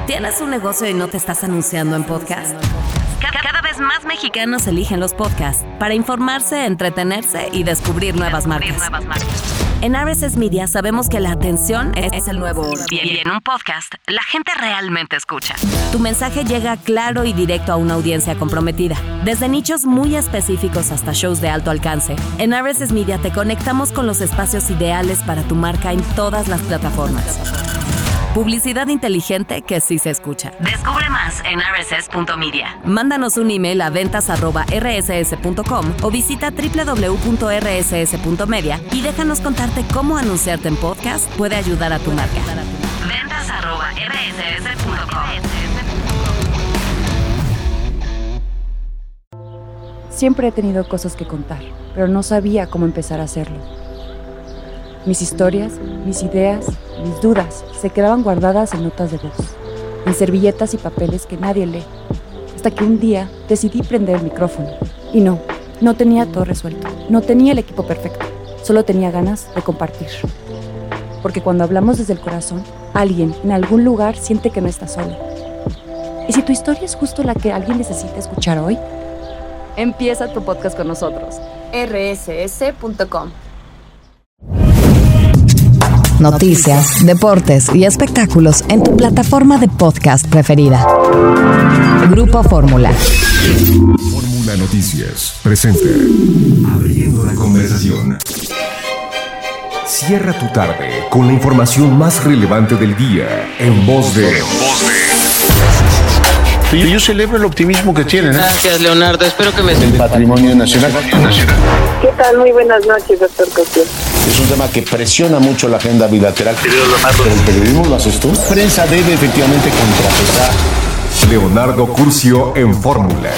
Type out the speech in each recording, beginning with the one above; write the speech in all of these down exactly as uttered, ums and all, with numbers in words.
¿Tienes un negocio y no te estás anunciando en podcast? Cada vez más mexicanos eligen los podcasts para informarse, entretenerse y descubrir nuevas marcas. En R S S Media sabemos que la atención es el nuevo oro. Y en un podcast, la gente realmente escucha. Tu mensaje llega claro y directo a una audiencia comprometida. Desde nichos muy específicos hasta shows de alto alcance, en R S S Media te conectamos con los espacios ideales para tu marca en todas las plataformas. Publicidad inteligente que sí se escucha. Descubre más en r s s punto media. Mándanos un email a ventas arroba r s s punto com o visita doble u doble u doble u punto r s s punto media y déjanos contarte cómo anunciarte en podcast puede ayudar a tu marca. ventas arroba r s s punto com. Siempre he tenido cosas que contar, pero no sabía cómo empezar a hacerlo. Mis historias, mis ideas, mis dudas se quedaban guardadas en notas de voz, en servilletas y papeles que nadie lee, hasta que un día decidí prender el micrófono. Y no, no tenía todo resuelto, no tenía el equipo perfecto, solo tenía ganas de compartir. Porque cuando hablamos desde el corazón, alguien en algún lugar siente que no está solo. ¿Y si tu historia es justo la que alguien necesita escuchar hoy? Empieza tu podcast con nosotros. r s s punto com. Noticias, deportes y espectáculos en tu plataforma de podcast preferida. Grupo Fórmula. Fórmula Noticias presenta Abriendo la conversación. Cierra tu tarde con la información más relevante del día en voz de... Yo celebro el optimismo que tienen. ¿eh? Gracias, Leonardo. Espero que me... El patrimonio nacional. ¿Qué tal? Muy buenas noches, doctor Cosío. Es un tema que presiona mucho la agenda bilateral. Pero el periodismo lo haces tú. La prensa debe efectivamente contrapesar. Leonardo Curcio en Fórmula.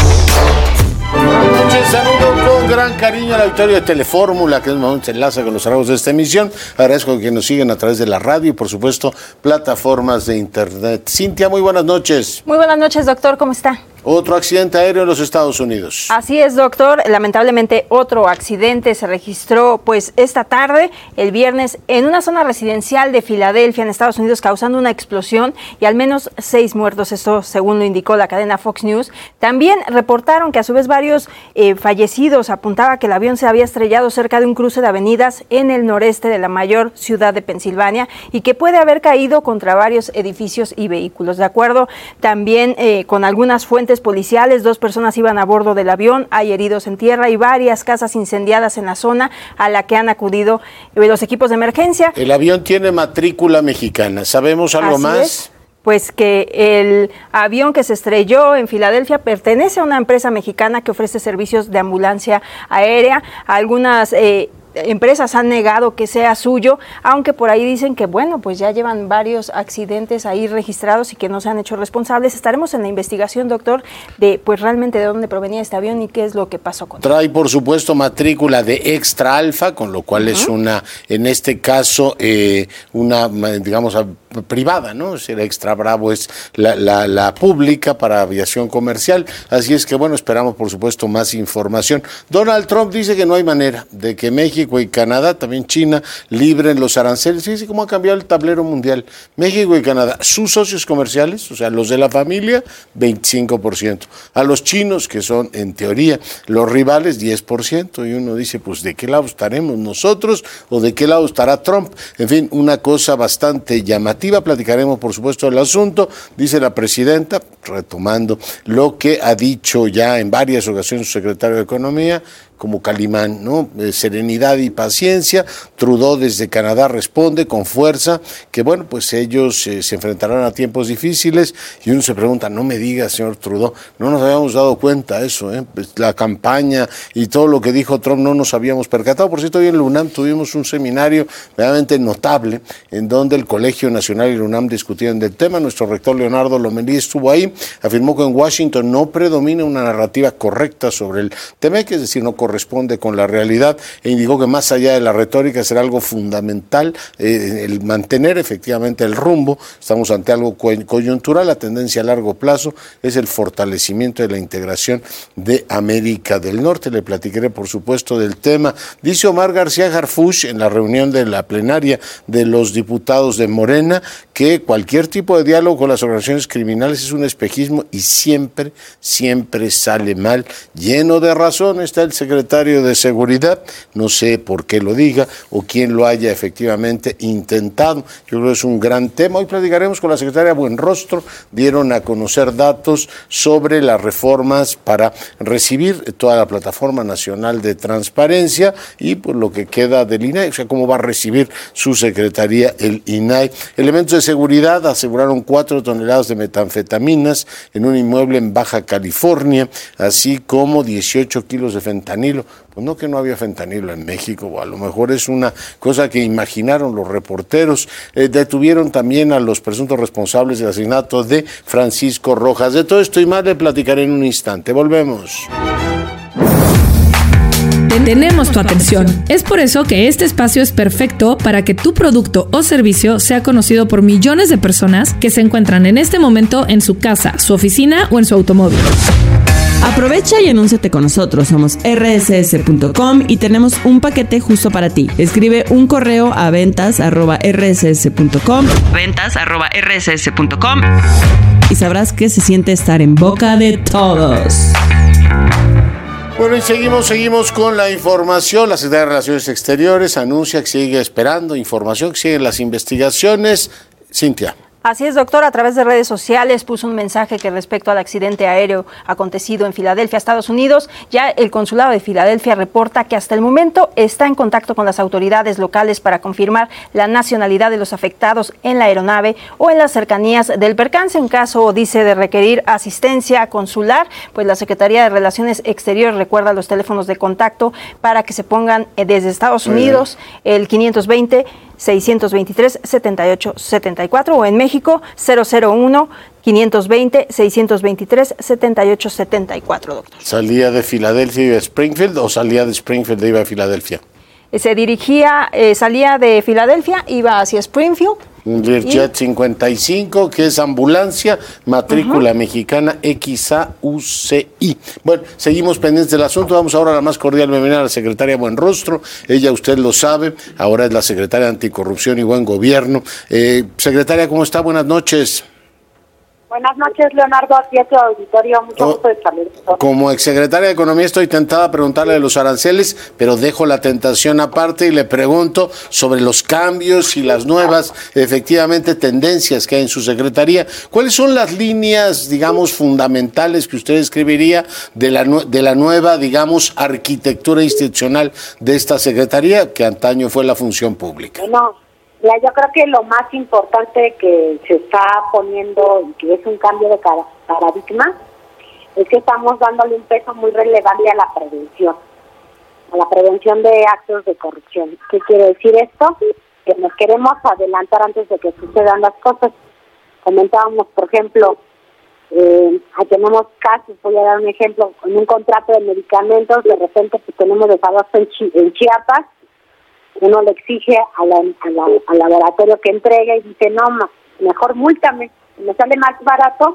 Buenas noches, saludo con gran cariño a la auditorio de Telefórmula, que es el momento se enlaza con los trabajos de esta emisión. Agradezco que nos sigan a través de la radio y, por supuesto, plataformas de internet. Cintia, muy buenas noches. Muy buenas noches, doctor, ¿cómo está? Otro accidente aéreo en los Estados Unidos. Así es, doctor. Lamentablemente otro accidente se registró pues esta tarde, el viernes, en una zona residencial de Filadelfia, en Estados Unidos, causando una explosión y al menos seis muertos. Esto según lo indicó la cadena Fox News. También reportaron que a su vez varios eh, fallecidos. Apuntaba que el avión se había estrellado cerca de un cruce de avenidas en el noreste de la mayor ciudad de Pensilvania y que puede haber caído contra varios edificios y vehículos. De acuerdo también eh, con algunas fuentes policiales, dos personas iban a bordo del avión, hay heridos en tierra y varias casas incendiadas en la zona a la que han acudido los equipos de emergencia. El avión tiene matrícula mexicana, ¿sabemos algo Así más? Es. Pues que el avión que se estrelló en Filadelfia pertenece a una empresa mexicana que ofrece servicios de ambulancia aérea. Algunas eh, empresas han negado que sea suyo, aunque por ahí dicen que, bueno, pues ya llevan varios accidentes ahí registrados y que no se han hecho responsables. Estaremos en la investigación, doctor, de pues realmente de dónde provenía este avión y qué es lo que pasó con él. Trae, por supuesto, matrícula de Extra Alfa, con lo cual uh-huh. es una, en este caso, eh, una, digamos, privada, ¿no? El Extra Bravo es la, la, la pública para aviación comercial. Así es que, bueno, esperamos, por supuesto, más información. Donald Trump dice que no hay manera de que México y Canadá, también China, libren los aranceles. Fíjense cómo ha cambiado el tablero mundial. México y Canadá, sus socios comerciales, o sea, los de la familia, veinticinco por ciento. A los chinos, que son, en teoría, los rivales, diez por ciento. Y uno dice, pues, ¿de qué lado estaremos nosotros o de qué lado estará Trump? En fin, una cosa bastante llamativa. Platicaremos, por supuesto, del asunto. Dice la presidenta, retomando lo que ha dicho ya en varias ocasiones su secretario de Economía, como Calimán, ¿no? Eh, serenidad y paciencia. Trudeau desde Canadá responde con fuerza que, bueno, pues ellos eh, se enfrentarán a tiempos difíciles y uno se pregunta, no me diga, señor Trudeau, no nos habíamos dado cuenta de eso, ¿eh? Pues la campaña y todo lo que dijo Trump no nos habíamos percatado. Por cierto, hoy en la UNAM tuvimos un seminario realmente notable en donde el Colegio Nacional y la UNAM discutían del tema. Nuestro rector Leonardo Lomelí estuvo ahí T afirmó que en Washington no predomina una narrativa correcta sobre el T-M E C, es decir, no corresponde con la realidad, e indicó que más allá de la retórica será algo fundamental eh, el mantener efectivamente el rumbo. Estamos ante algo coyuntural, la tendencia a largo plazo es el fortalecimiento de la integración de América del Norte. Le platicaré, por supuesto, del tema. Dice Omar García Harfuch en la reunión de la plenaria de los diputados de Morena que cualquier tipo de diálogo con las organizaciones criminales es un espejismo y siempre, siempre sale mal. Lleno de razón está el secretario de Seguridad, no sé por qué lo diga o quién lo haya efectivamente intentado. Yo creo que es un gran tema. Hoy platicaremos con la secretaria Buenrostro. Dieron a conocer datos sobre las reformas para recibir toda la Plataforma Nacional de Transparencia y por lo que queda del I N A I, o sea, cómo va a recibir su secretaría el I N A I. Elementos de seguridad aseguraron cuatro toneladas de metanfetaminas en un inmueble en Baja California, así como dieciocho kilos de fentanilo. Pues no que no había fentanilo en México, o a lo mejor es una cosa que imaginaron los reporteros. Eh, detuvieron también a los presuntos responsables del asesinato de Francisco Rojas. De todo esto y más le platicaré en un instante. Volvemos. Tenemos tu atención. Es por eso que este espacio es perfecto para que tu producto o servicio sea conocido por millones de personas que se encuentran en este momento en su casa, su oficina o en su automóvil. Aprovecha y anúnciate con nosotros. Somos erre ese ese punto com y tenemos un paquete justo para ti. Escribe un correo a ventas arroba erre ese ese punto com, ventas arroba erre ese ese punto com y sabrás que se siente estar en boca de todos. Bueno, y seguimos, seguimos con la información. La Secretaría de Relaciones Exteriores anuncia que sigue esperando información, que siguen las investigaciones. Cintia. Así es, doctor. A través de redes sociales puso un mensaje que respecto al accidente aéreo acontecido en Filadelfia, Estados Unidos. Ya el consulado de Filadelfia reporta que hasta el momento está en contacto con las autoridades locales para confirmar la nacionalidad de los afectados en la aeronave o en las cercanías del percance. En caso, dice, de requerir asistencia consular, pues la Secretaría de Relaciones Exteriores recuerda los teléfonos de contacto para que se pongan desde Estados Unidos, el quinientos veinte, seiscientos veintitrés, setenta y ocho setenta y cuatro o en México cero cero uno, quinientos veinte, seiscientos veintitrés, setenta y ocho setenta y cuatro, doctor. ¿Salía de Filadelfia y iba a Springfield o salía de Springfield e iba a Filadelfia? Se dirigía, eh, salía de Filadelfia, iba hacia Springfield. Un Learjet cincuenta y cinco, que es ambulancia, matrícula uh-huh. mexicana X A U C I. Bueno, seguimos pendientes del asunto. Vamos ahora a la más cordial bienvenida a la secretaria Buenrostro. Ella, usted lo sabe, ahora es la secretaria de Anticorrupción y Buen Gobierno. Eh, secretaria, ¿cómo está? Buenas noches. Buenas noches, Leonardo, aquí a tu auditorio, mucho gusto de saludarlos. Como exsecretaria de Economía estoy tentada a preguntarle de los aranceles, pero dejo la tentación aparte y le pregunto sobre los cambios y las nuevas, efectivamente, tendencias que hay en su secretaría. ¿Cuáles son las líneas, digamos, fundamentales que usted escribiría de la, de la nueva, digamos, arquitectura institucional de esta secretaría, que antaño fue la función pública? No. Ya, yo creo que lo más importante que se está poniendo y que es un cambio de paradigma es que estamos dándole un peso muy relevante a la prevención, a la prevención de actos de corrupción. ¿Qué quiere decir esto? Que nos queremos adelantar antes de que sucedan las cosas. Comentábamos, por ejemplo, eh, tenemos casos, voy a dar un ejemplo, en un contrato de medicamentos, de repente pues, tenemos desabasto en, Chi- en Chiapas. Uno le exige a la, a la, al laboratorio que entregue y dice, no, ma, mejor múltame, me sale más barato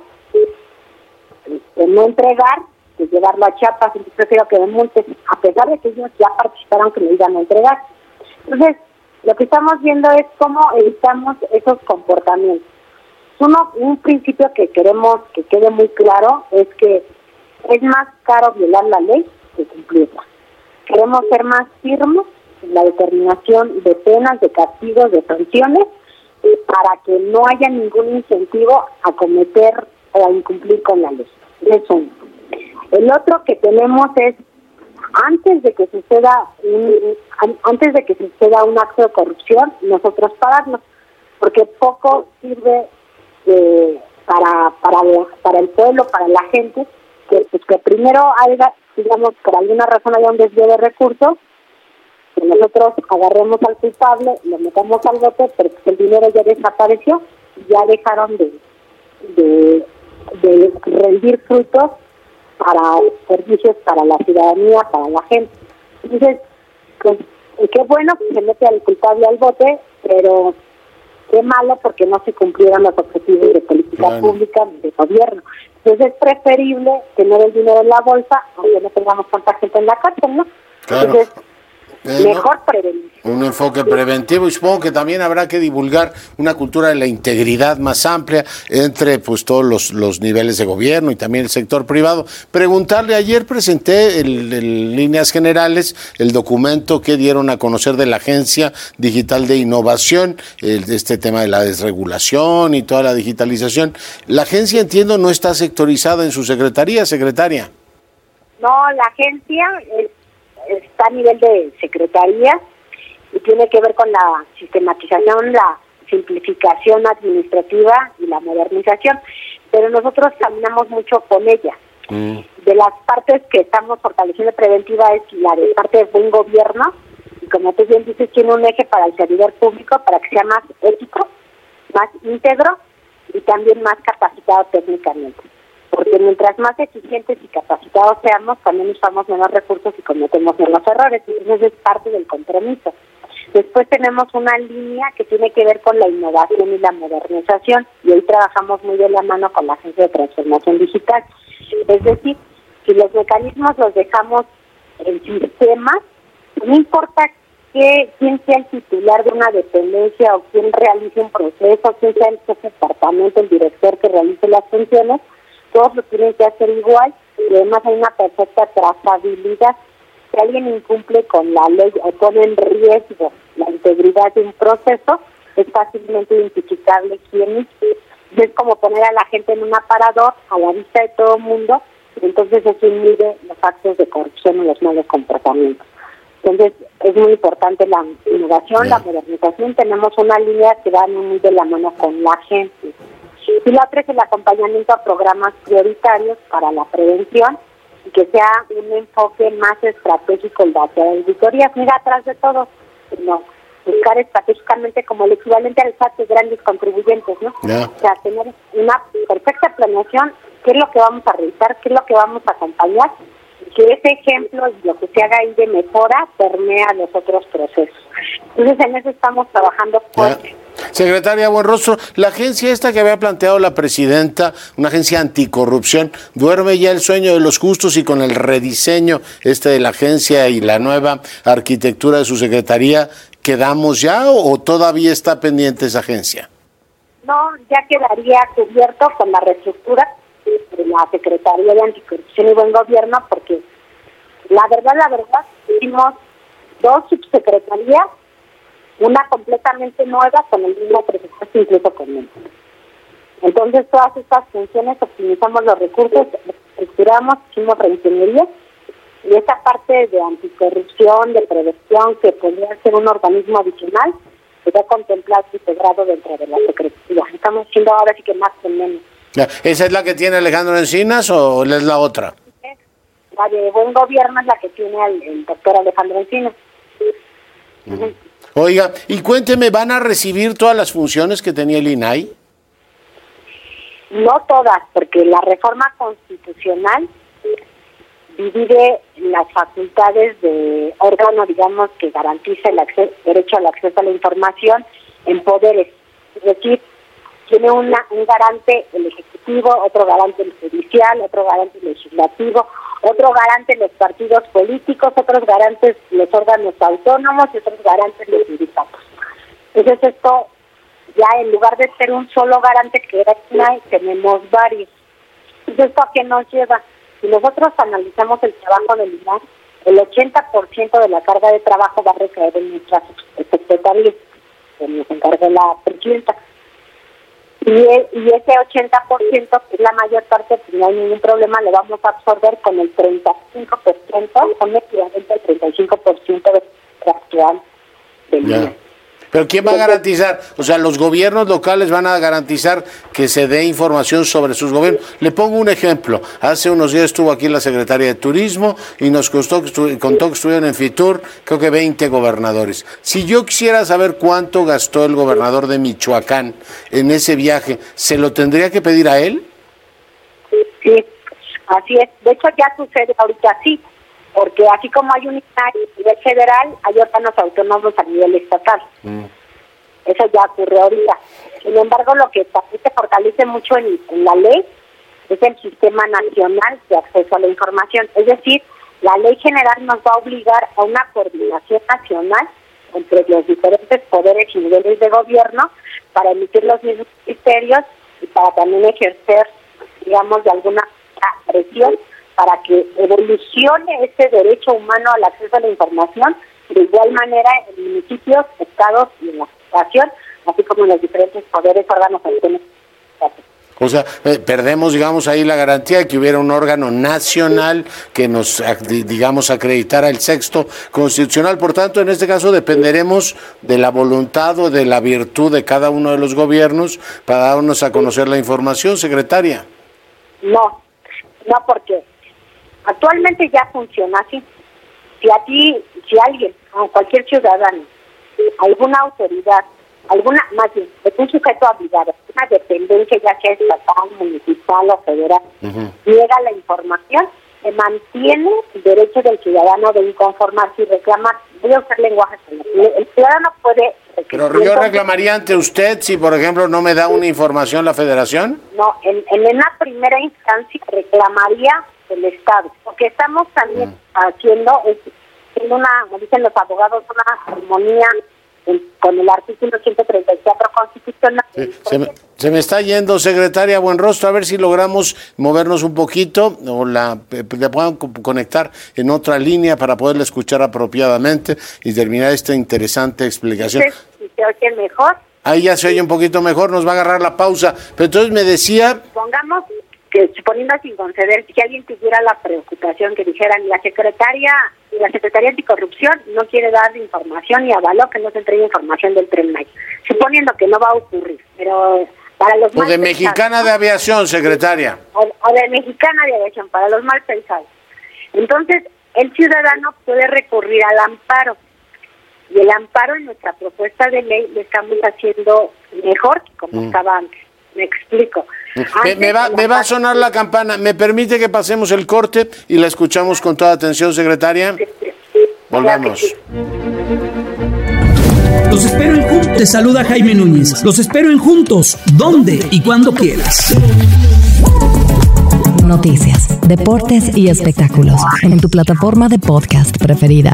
este, no entregar que llevarlo a Chiapas, entonces prefiero que me multen, a pesar de que ellos ya participaron que me iban a entregar. Entonces, lo que estamos viendo es cómo evitamos esos comportamientos. Uno, un principio que queremos que quede muy claro es que es más caro violar la ley que cumplirla. Queremos ser más firmes la determinación de penas, de castigos, de sanciones, para que no haya ningún incentivo a cometer o a incumplir con la ley. Eso. El otro que tenemos es, antes de que suceda un, antes de que suceda un acto de corrupción, nosotros pagarlo, porque poco sirve eh, para para para el pueblo, para la gente, que, pues, que primero haya, digamos, por alguna razón haya un desvío de recursos, que nosotros agarremos al culpable, lo metamos al bote, pero que el dinero ya desapareció, ya dejaron de, de de rendir frutos para servicios para la ciudadanía, para la gente. Entonces, pues, qué bueno que se mete al culpable al bote, pero qué malo porque no se cumplieron los objetivos de política bueno. pública de gobierno. Entonces es preferible tener el dinero en la bolsa, aunque no tengamos tanta gente en la cárcel, ¿no? Claro. Entonces, Eh, mejor no, prevenir. Un enfoque preventivo, y supongo que también habrá que divulgar una cultura de la integridad más amplia entre pues todos los, los niveles de gobierno y también el sector privado. Preguntarle, ayer presenté el, en líneas generales el documento que dieron a conocer de la Agencia Digital de Innovación, el, este tema de la desregulación y toda la digitalización. La agencia, entiendo, no está sectorizada en su secretaría, secretaria. No, la agencia es está a nivel de secretaría y tiene que ver con la sistematización, la simplificación administrativa y la modernización, pero nosotros caminamos mucho con ella. Mm. De las partes que estamos fortaleciendo preventiva es la de parte de buen gobierno, y como tú bien dices, tiene un eje para el servidor público para que sea más ético, más íntegro y también más capacitado técnicamente. Porque mientras más eficientes y capacitados seamos, también usamos menos recursos y cometemos menos errores. Entonces es parte del compromiso. Después tenemos una línea que tiene que ver con la innovación y la modernización, y hoy trabajamos muy de la mano con la Agencia de Transformación Digital. Es decir, si los mecanismos los dejamos en sistemas, no importa que, quién sea el titular de una dependencia o quién realice un proceso, quién sea el jefe de departamento, el director que realice las funciones, todos lo tienen que hacer igual, y además hay una perfecta trazabilidad. Si alguien incumple con la ley o pone en riesgo la integridad de un proceso, es fácilmente identificable quién es. Es como poner a la gente en un aparador a la vista de todo el mundo, y entonces eso inhibe los actos de corrupción y los malos comportamientos. Entonces es muy importante la innovación, la modernización. Tenemos una línea que va muy de la mano con la gente. Y la otra es el acompañamiento a programas prioritarios para la prevención y que sea un enfoque más estratégico el de hacer auditorías. Mira, atrás de todo, no, buscar estratégicamente como el equivalente al S A T de grandes contribuyentes, ¿no? Yeah. O sea, tener una perfecta planeación, qué es lo que vamos a revisar, qué es lo que vamos a acompañar, y que ese ejemplo y lo que se haga ahí de mejora permea los otros procesos. Entonces, en eso estamos trabajando fuerte. Yeah. Secretaria Buenrostro, la agencia esta que había planteado la presidenta, una agencia anticorrupción, ¿duerme ya el sueño de los justos y con el rediseño este de la agencia y la nueva arquitectura de su secretaría, quedamos ya o, o todavía está pendiente esa agencia? No, ya quedaría cubierto con la reestructura de la Secretaría de Anticorrupción y Buen Gobierno, porque la verdad, la verdad, hicimos dos subsecretarías, una completamente nueva con el mismo presupuesto incluso conmigo. Entonces todas estas funciones optimizamos los recursos, estructuramos, hicimos reingeniería, y esa parte de anticorrupción, de prevención, que podría ser un organismo adicional, quedó contemplado y integrado dentro de la Secretaría. Estamos haciendo ahora sí que más que menos. ¿Esa es la que tiene Alejandro Encinas o es la otra? La de Buen Gobierno es la que tiene el, el doctor Alejandro Encinas. Uh-huh. Uh-huh. Oiga, y cuénteme, ¿van a recibir todas las funciones que tenía el I N A I? No todas, porque la reforma constitucional divide las facultades de órgano, digamos, que garantiza el acceso, derecho al acceso a la información en poderes. Es decir, tiene una, un garante el Ejecutivo, otro garante el Judicial, otro garante el Legislativo, otro garante los partidos políticos, otros garantes los órganos autónomos y otros garantes los sindicatos. Entonces esto, ya en lugar de ser un solo garante que era I N A I, tenemos varios. Entonces, ¿esto a qué nos lleva? Si nosotros analizamos el trabajo del I N A I, el ochenta por ciento de la carga de trabajo va a recaer en nuestra secretaría, que nos encarga la presidenta. Y, y ese ochenta por ciento, que es la mayor parte, pues no hay ningún problema, lo vamos a absorber con el treinta y cinco por ciento, con equivalente al treinta y cinco por ciento de actual del I N A I. ¿Pero quién va a garantizar? O sea, los gobiernos locales van a garantizar que se dé información sobre sus gobiernos. Le pongo un ejemplo. Hace unos días estuvo aquí la Secretaría de Turismo y nos costó, contó que estuvieron en Fitur, creo que veinte gobernadores. Si yo quisiera saber cuánto gastó el gobernador de Michoacán en ese viaje, ¿se lo tendría que pedir a él? Sí, así es. De hecho, ya sucede ahorita así, porque así como hay un I N A I a nivel federal, hay órganos autónomos a nivel estatal. Mm. Eso ya ocurre ahorita. Sin embargo, lo que también se fortalece mucho en, en la ley es el Sistema Nacional de Acceso a la Información. Es decir, la ley general nos va a obligar a una coordinación nacional entre los diferentes poderes y niveles de gobierno para emitir los mismos criterios y para también ejercer, digamos, de alguna presión para que evolucione ese derecho humano al acceso a la información de igual manera en municipios, estados y en la federación, así como en los diferentes poderes, órganos autónomos. O sea, eh, perdemos, digamos, ahí la garantía de que hubiera un órgano nacional que nos, digamos, acreditara el sexto constitucional. Por tanto, en este caso dependeremos de la voluntad o de la virtud de cada uno de los gobiernos para darnos a conocer la información, secretaria. No, no, porque actualmente ya funciona así. Si a ti, si alguien, o cualquier ciudadano, alguna autoridad, alguna, más bien, un sujeto obligado, una dependencia, ya sea estatal, municipal o federal, uh-huh. niega la información, se mantiene el derecho del ciudadano de inconformarse y reclamar. Voy a usar lenguaje. El ciudadano puede... Pero yo reclamaría ante usted si, por ejemplo, no me da una información la federación. No, en, en una primera instancia reclamaría el Estado. Lo que estamos también uh-huh. haciendo es, en una, como dicen los abogados, una armonía con el artículo ciento treinta y cuatro constitucional. Sí, se, me, se me está yendo, secretaria Buenrostro, a ver si logramos movernos un poquito o la le puedan conectar en otra línea para poderla escuchar apropiadamente y terminar esta interesante explicación. Si se oye mejor. Ahí ya se oye un poquito mejor, nos va a agarrar la pausa. Pero entonces me decía... Pongamos que, suponiendo sin conceder, si alguien tuviera la preocupación que dijeran la secretaria... La Secretaría Anticorrupción no quiere dar información y avaló que no se entregue información del Tren Maya, suponiendo que no va a ocurrir, pero para los o mal de pensados, Mexicana ¿no? de Aviación, secretaria. O, o de Mexicana de Aviación, para los mal pensados. Entonces, el ciudadano puede recurrir al amparo, y el amparo en nuestra propuesta de ley lo estamos haciendo mejor que como mm. estaba antes. Me explico. Me, me, va, me va a sonar la campana. ¿Me permite que pasemos el corte y la escuchamos con toda atención, secretaria? Volvamos. Los espero en Juntos. Te saluda Jaime Núñez. Los espero en Juntos. ¿Dónde y cuando quieras? Noticias, deportes y espectáculos en tu plataforma de podcast preferida.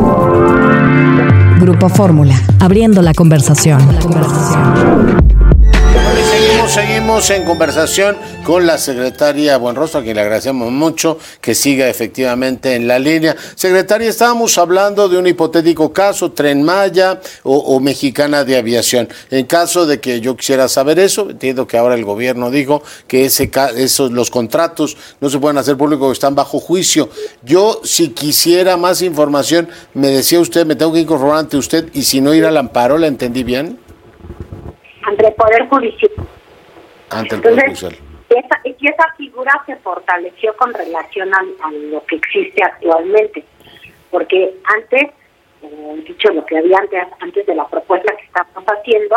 Grupo Fórmula, abriendo la conversación. La conversación. Seguimos, seguimos en conversación con la secretaria Buenrostro, a quien le agradecemos mucho que siga efectivamente en la línea. Secretaria, estábamos hablando de un hipotético caso, Tren Maya o, o Mexicana de Aviación. En caso de que yo quisiera saber eso, entiendo que ahora el gobierno dijo que ese esos los contratos no se pueden hacer públicos, que están bajo juicio. Yo, si quisiera más información, me decía usted, me tengo que incorporar ante usted, y si no ir al amparo, ¿la entendí bien? Ante el Poder Judicial. Ante el Poder Judicial. Esa, y esa figura se fortaleció con relación a, a lo que existe actualmente. Porque antes, eh, dicho lo que había antes, antes de la propuesta que estamos haciendo,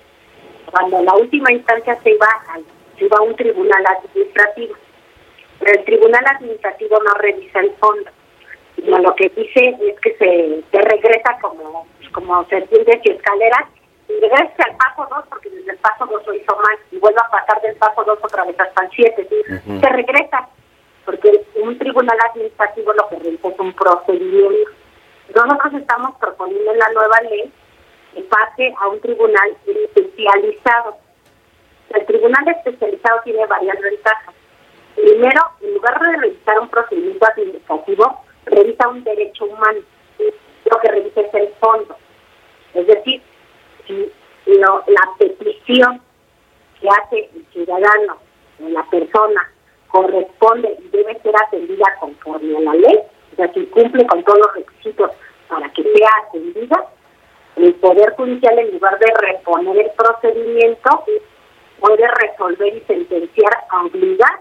cuando la última instancia se iba, a, se iba a un tribunal administrativo. Pero el tribunal administrativo no revisa el fondo. Sino lo que dice es que se, se regresa como, como serpientes y escaleras. Regrese al paso dos porque desde el paso dos lo hizo mal y vuelve a pasar del paso dos otra vez hasta el siete. Uh-huh. Se regresa porque un tribunal administrativo lo que revisa es un procedimiento. Nosotros estamos proponiendo en la nueva ley que pase a un tribunal especializado. El tribunal especializado tiene varias ventajas. Primero, en lugar de revisar un procedimiento administrativo, revisa un derecho humano. Lo que revisa es el fondo. Es decir, si lo, la petición que hace el ciudadano o la persona corresponde y debe ser atendida conforme a la ley, o sea, si cumple con todos los requisitos para que sea atendida, el Poder Judicial, en lugar de reponer el procedimiento, puede resolver y sentenciar a obligar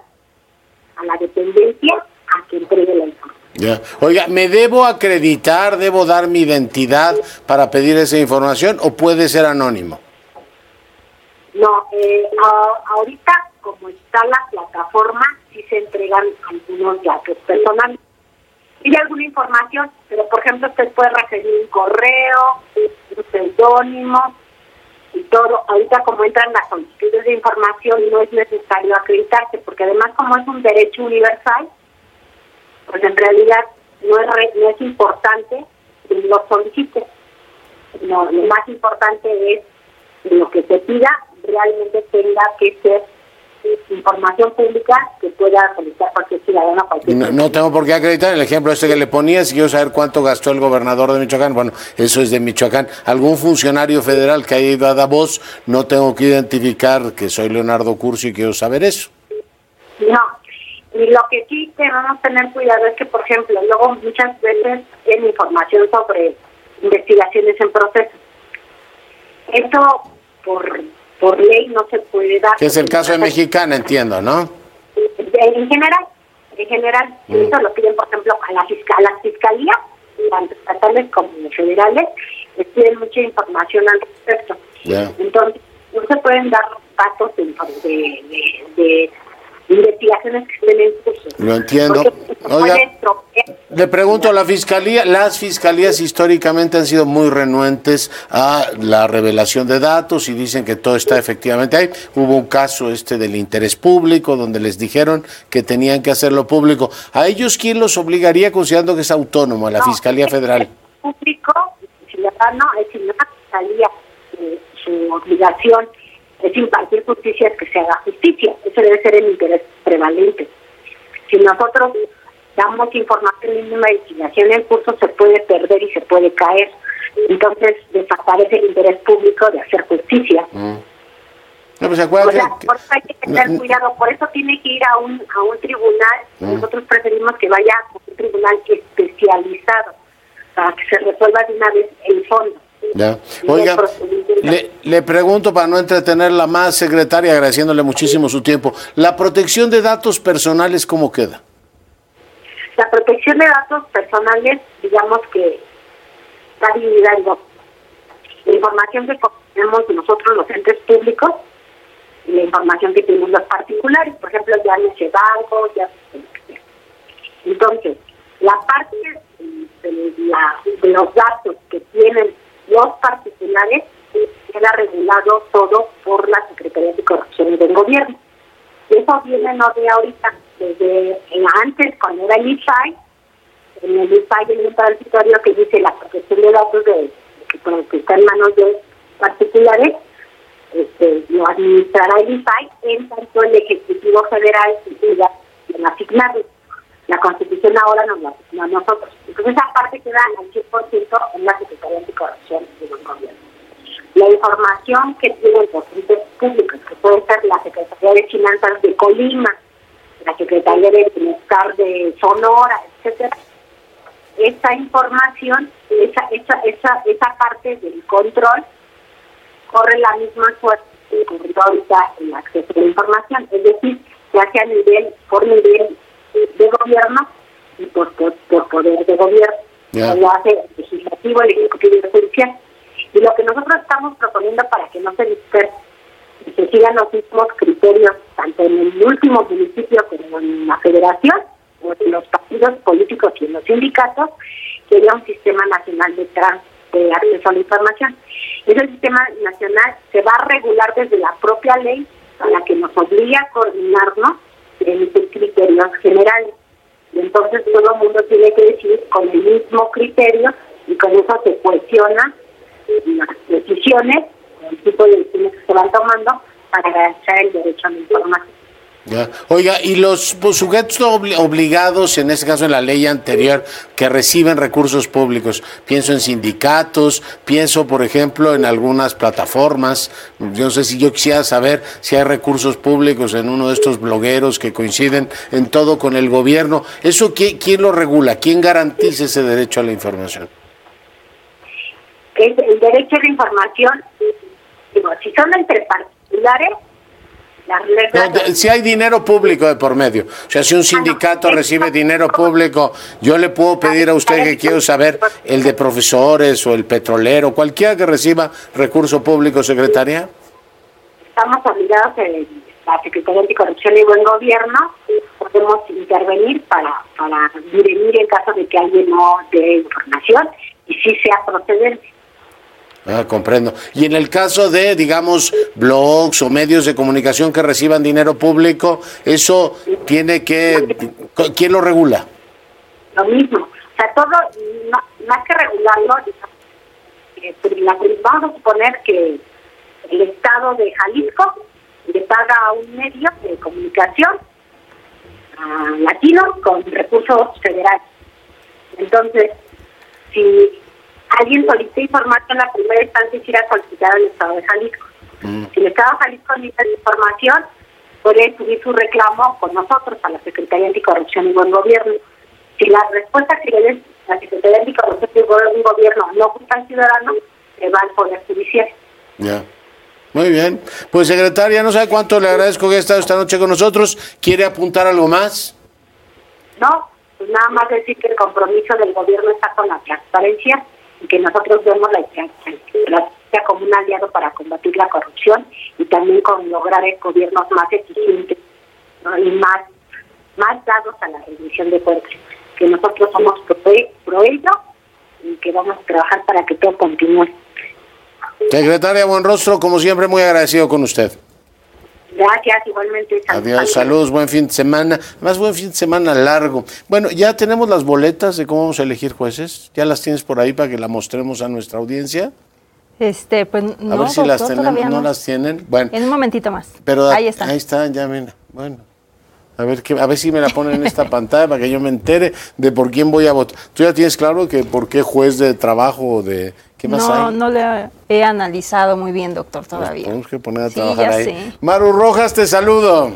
a la dependencia a que entregue la información. Ya. Oiga, ¿me debo acreditar, debo dar mi identidad para pedir esa información o puede ser anónimo? No, eh, a, ahorita como está la plataforma, sí se entregan algunos datos personales. Y alguna información, pero por ejemplo usted puede recibir un correo, un seudónimo y todo. Ahorita como entran las solicitudes de información no es necesario acreditarse, porque además como es un derecho universal, pues en realidad no es, re, no es importante que lo solicite. No, lo más importante es que lo que se pida realmente tenga que ser información pública que pueda solicitar cualquier ciudadano. Cualquier no, no tengo por qué acreditar. El ejemplo este que le ponía, si quiero saber cuánto gastó el gobernador de Michoacán, bueno, eso es de Michoacán. Algún funcionario federal que haya ido a Davos, no tengo que identificar que soy Leonardo Curcio y quiero saber eso. No, y lo que sí debemos tener cuidado es que, por ejemplo, luego muchas veces en información sobre investigaciones en proceso. Esto por... por ley no se puede dar. Que es el caso de Mexicana, entiendo, ¿no? En general, en general, mm. eso lo piden, por ejemplo, a la fiscal, a las fiscalías, tanto estatales como federales, les piden mucha información al respecto. Yeah. Entonces, no se pueden dar datos de, de, de, de investigaciones que estén en curso. Lo entiendo. Oiga, le pregunto a la Fiscalía, las fiscalías históricamente han sido muy renuentes a la revelación de datos y dicen que todo está efectivamente ahí. Hubo un caso este del interés público donde les dijeron que tenían que hacerlo público. ¿A ellos quién los obligaría considerando que es autónomo, a la no, Fiscalía Federal? El público, el ciudadano, es la Fiscalía, eh, su obligación es impartir justicia, es que se haga justicia. Eso debe ser el interés prevalente. Si nosotros damos información en una investigación en curso, se puede perder y se puede caer. Entonces, desaparece el interés público de hacer justicia. Mm. No, pues, o sea, por eso hay que tener no, cuidado. Por eso tiene que ir a un a un tribunal. Mm. Nosotros preferimos que vaya a un tribunal especializado para que se resuelva de una vez el fondo. Ya. Oiga, le, le pregunto para no entretenerla más, secretaria, agradeciéndole muchísimo su tiempo. ¿La protección de datos personales cómo queda? La protección de datos personales, digamos que está dividida en dos. La información que tenemos nosotros los entes públicos y la información que tienen los particulares, por ejemplo, ya no se banco, ya entonces, la parte de, la, de los datos que tienen los particulares queda regulado todo por la Secretaría de Corrupción del Gobierno. Eso viene no de ahorita, desde antes, cuando era el I F A I, en el I F A I hay un transitorio que dice la protección de datos de, de que, que está en manos de particulares, este, lo administrará el I F A I, en tanto el Ejecutivo Federal decida en asignarlo. La Constitución ahora nos la asigna a nosotros. Entonces esa parte queda al cien por ciento en la Secretaría de Corrupción del Gobierno. La información que tienen los entes públicos, que puede ser la Secretaría de Finanzas de Colima, la Secretaría de Bienestar de Sonora, etcétera, esa información, esa, esa, esa, esa parte del control corre la misma suerte que corre ahorita el acceso a la información, es decir, ya sea a nivel, por nivel de gobierno y por, por, por poder de gobierno. Yeah. Lo hace el legislativo, el ejecutivo y el judicial. Y lo que nosotros estamos proponiendo para que no se disperse y se sigan los mismos criterios, tanto en el último municipio como en la federación, o en los partidos políticos y en los sindicatos, que haya un sistema nacional de, trans, de acceso a la información. Ese sistema nacional se va a regular desde la propia ley para que nos obligue a coordinarnos en estos criterios generales. Y entonces todo el mundo tiene que decir con el mismo criterio y con eso se cuestiona las decisiones, el tipo de decisiones que se van tomando para garantizar el derecho a la información. Ya. Oiga, y los pues, sujetos obli- obligados, en este caso en la ley anterior, que reciben recursos públicos, pienso en sindicatos, pienso por ejemplo en algunas plataformas, yo no sé si yo quisiera saber si hay recursos públicos en uno de estos blogueros que coinciden en todo con el gobierno, ¿eso quién, quién lo regula? ¿Quién garantiza ese derecho a la información? El, el derecho a la información, digo, si son entre particulares, No, de, si hay dinero público de por medio, o sea, si un sindicato ah, no. recibe dinero público, yo le puedo pedir a usted que quiero saber el de profesores o el petrolero, cualquiera que reciba recurso público, secretaria. Estamos obligados en la Secretaría de Corrupción y Buen Gobierno, por podemos intervenir para, para dirimir en caso de que alguien no dé información y sí sea procedente. Ah, comprendo. Y en el caso de, digamos, blogs o medios de comunicación que reciban dinero público, ¿eso tiene que... ¿quién lo regula? Lo mismo. O sea, todo, no, más que regularlo, eh, la, vamos a suponer que el Estado de Jalisco le paga a un medio de comunicación a latino con recursos federales. Entonces, si alguien solicita información, la primera instancia es ir a solicitar al Estado de Jalisco. Mm. Si el Estado de Jalisco necesita información, puede subir su reclamo con nosotros a la Secretaría Anticorrupción y Buen Gobierno. Si la respuesta que le den la Secretaría Anticorrupción y Buen Gobierno no gusta al ciudadano, se va al Poder Judicial. Ya. Yeah. Muy bien. Pues, secretaria, no sabe cuánto le agradezco que haya estado esta noche con nosotros. ¿Quiere apuntar algo más? No, pues nada más decir que el compromiso del gobierno está con la transparencia y que nosotros vemos la transparencia como un aliado para combatir la corrupción y también con lograr gobiernos más eficientes, ¿no? Y más, más dados a la rendición de cuentas. Que nosotros somos pro, pro ello y que vamos a trabajar para que todo continúe. Secretaria Buenrostro, como siempre, muy agradecido con usted. Gracias, igualmente. Salud, Adiós, saludos, buen fin de semana. Más buen fin de semana largo. Bueno, ya tenemos las boletas de cómo vamos a elegir jueces. ¿Ya las tienes por ahí para que las mostremos a nuestra audiencia? Este, pues no, a ver si doctor, las tenemos, no, no las tienen. Bueno, en un momentito más. Pero ahí están. Ahí están, ya ven. Bueno. A ver, que, a ver si me la ponen en esta pantalla para que yo me entere de por quién voy a votar. ¿Tú ya tienes claro que por qué juez de trabajo o de qué más no, hay? No, no le he analizado muy bien, doctor, todavía. Nos tenemos que poner a sí, trabajar ahí. Sé. Maru Rojas, te saludo.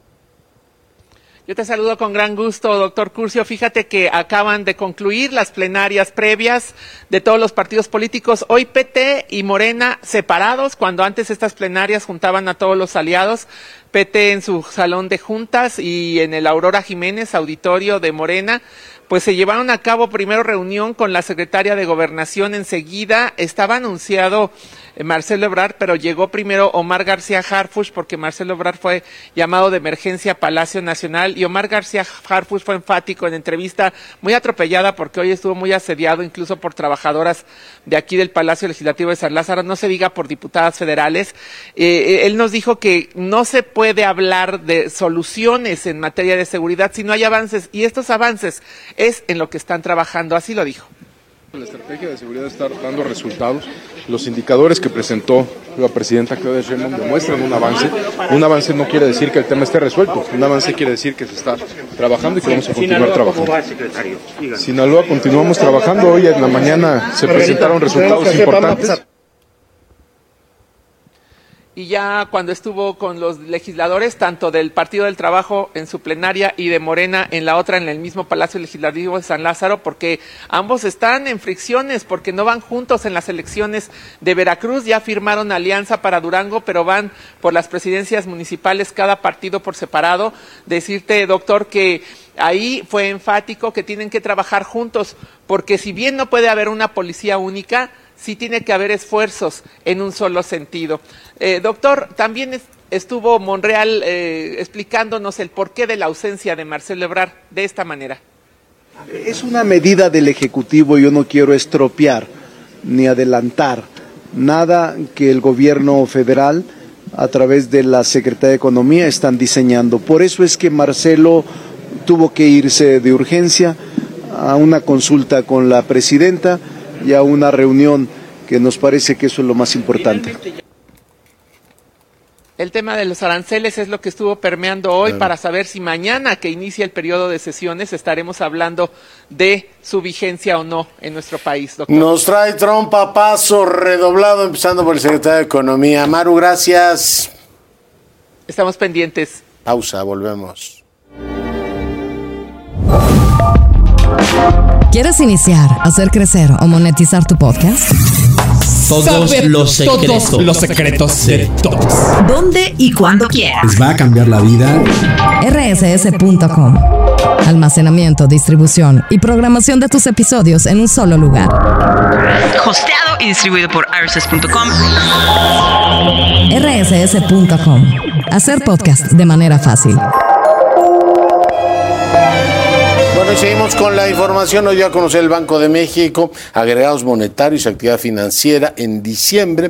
Yo te saludo con gran gusto, doctor Curcio. Fíjate que acaban de concluir las plenarias previas de todos los partidos políticos. Hoy P T y Morena separados, cuando antes estas plenarias juntaban a todos los aliados. P T en su salón de juntas y en el Aurora Jiménez, auditorio de Morena. Pues se llevaron a cabo primero reunión con la secretaria de Gobernación, enseguida estaba anunciado eh, Marcelo Ebrard, pero llegó primero Omar García Harfuch porque Marcelo Ebrard fue llamado de emergencia a Palacio Nacional y Omar García Harfuch fue enfático en entrevista, muy atropellada porque hoy estuvo muy asediado incluso por trabajadoras de aquí del Palacio Legislativo de San Lázaro, no se diga por diputadas federales. Eh, él nos dijo que no se puede hablar de soluciones en materia de seguridad si no hay avances y estos avances es en lo que están trabajando, así lo dijo. La estrategia de seguridad está dando resultados. Los indicadores que presentó la presidenta Claudia Sheinbaum demuestran un avance. Un avance no quiere decir que el tema esté resuelto. Un avance quiere decir que se está trabajando y que vamos a continuar trabajando. Sinaloa, continuamos trabajando. Hoy en la mañana se presentaron resultados importantes. Y ya cuando estuvo con los legisladores, tanto del Partido del Trabajo en su plenaria y de Morena en la otra, en el mismo Palacio Legislativo de San Lázaro, porque ambos están en fricciones, porque no van juntos en las elecciones de Veracruz, ya firmaron alianza para Durango, pero van por las presidencias municipales, cada partido por separado. Decirte, doctor, que ahí fue enfático que tienen que trabajar juntos, porque si bien no puede haber una policía única, sí tiene que haber esfuerzos en un solo sentido. Eh, doctor, también es, estuvo Monreal eh, explicándonos el porqué de la ausencia de Marcelo Ebrard de esta manera. Es una medida del Ejecutivo, yo no quiero estropear ni adelantar nada que el gobierno federal a través de la Secretaría de Economía están diseñando. Por eso es que Marcelo tuvo que irse de urgencia a una consulta con la presidenta y a una reunión que nos parece que eso es lo más importante. El tema de los aranceles es lo que estuvo permeando hoy, claro, para saber si mañana que inicia el periodo de sesiones estaremos hablando de su vigencia o no en nuestro país, doctor. Nos trae Trump a paso redoblado, empezando por el secretario de Economía. Maru, gracias. Estamos pendientes. Pausa, volvemos. ¿Quieres iniciar, hacer crecer o monetizar tu podcast? Todos Saber los secretos. Todos los secretos de todos. ¿Dónde y cuándo quieras? Les va a cambiar la vida. R S S punto com. Almacenamiento, distribución y programación de tus episodios en un solo lugar. Hosteado y distribuido por R S S punto com. R S S punto com. Hacer podcast de manera fácil. Bueno, y seguimos con la información. Hoy dio a conocer el Banco de México agregados monetarios y actividad financiera en diciembre.